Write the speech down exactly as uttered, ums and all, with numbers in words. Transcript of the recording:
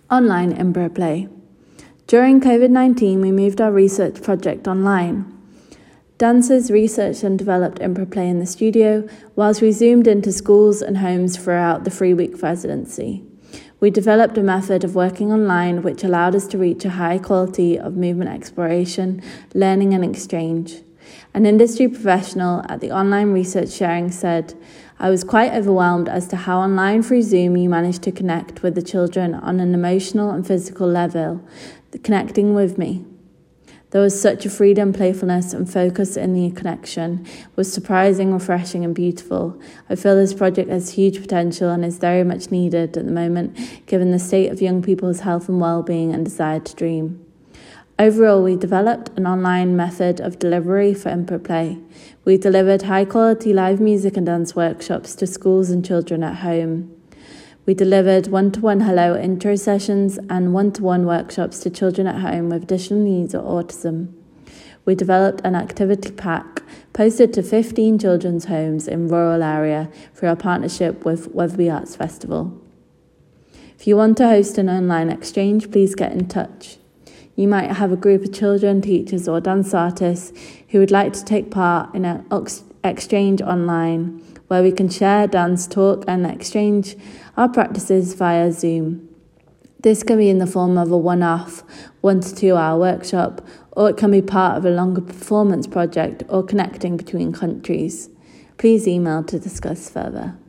Online Impro Play. During COVID nineteen, we moved our research project online. Dancers researched and developed Impro Play in the studio, whilst we zoomed into schools and homes throughout the three-week residency. We developed a method of working online which allowed us to reach a high quality of movement exploration, learning and exchange. An industry professional at the online research sharing said, "I was quite overwhelmed as to how online through Zoom you managed to connect with the children on an emotional and physical level, connecting with me. There was such a freedom, playfulness and focus in the connection. It was surprising, refreshing and beautiful. I feel this project has huge potential and is very much needed at the moment, given the state of young people's health and well-being and desire to dream." Overall, we developed an online method of delivery for Impro Play. We delivered high-quality live music and dance workshops to schools and children at home. We delivered one-to-one hello intro sessions and one-to-one workshops to children at home with additional needs or autism. We developed an activity pack posted to fifteen children's homes in rural area through our partnership with Wetherby Arts Festival. If you want to host an online exchange, please get in touch. You might have a group of children, teachers or dance artists who would like to take part in an exchange online where we can share, dance, talk and exchange our practices via Zoom. This can be in the form of a one-off, one to two hour workshop, or it can be part of a longer performance project or connecting between countries. Please email to discuss further.